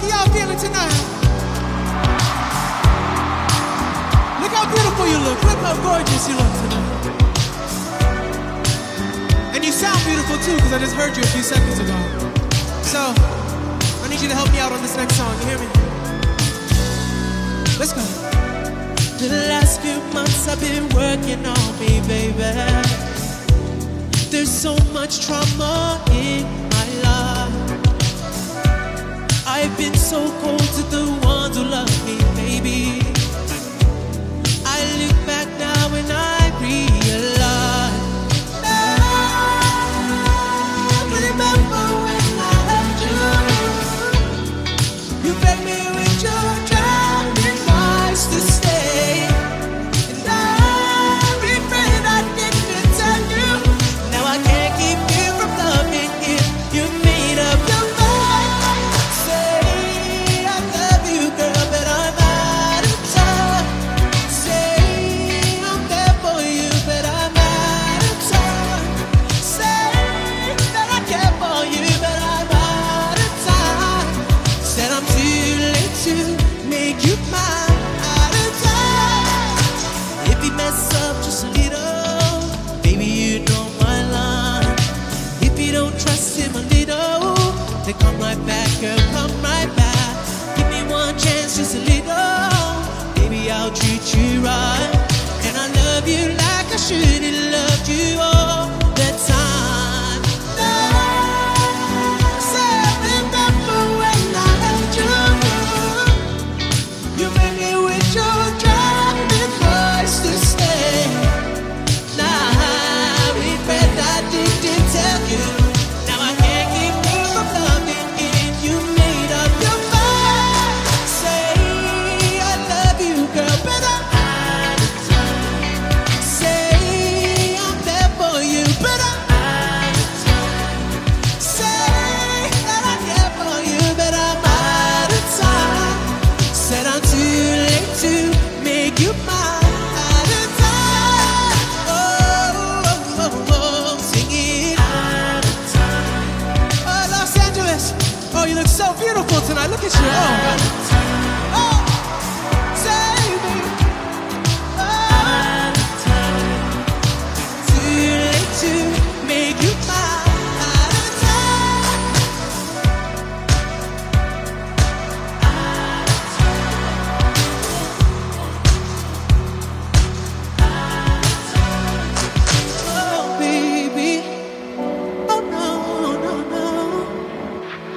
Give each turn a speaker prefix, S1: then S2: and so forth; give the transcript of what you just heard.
S1: How y'all feeling tonight? Look how beautiful you look. Look how gorgeous you look tonight. And you sound beautiful too, because I just heard you a few seconds ago. So, I need you to help me out on this next song. You hear me? Let's go.
S2: The last few months I've been working on me, baby. There's so much trauma in my life. I've been so cold to the ones who love me, baby. I look back now and I realize I remember when I left you. You begged me with your driving lights to stay, and I regret I didn't tell you. Now I can't keep you from loving you. You made up your mind. Say I love you, girl, but I'm out of time. Say I'm there for you, but I'm out of time. Say that I care for you, but I'm out of time. Said I'm too late to make you mine. Out of time. If you mess up just a little, baby, you know my line. If you don't trust him a little, then come right back, girl, come right back. Give me one chance, just a little, baby, I'll treat you right. And I love you like I should have loved you all the time. Say I remember when I held you. You made me with your driving lights to stay. Now I regret I didn't tell you. Now I can't keep you from loving you. You made up your mind. Say I love you, girl, but I'm out of time. Say I'm there for you, but I'm out of time. Say that I care for you, but I'm out of time. Said I'm too late to make you mine. Out of time. Oh, sing it. Out of time.
S1: Los Angeles. Oh, you look so beautiful tonight. Look at you. Oh.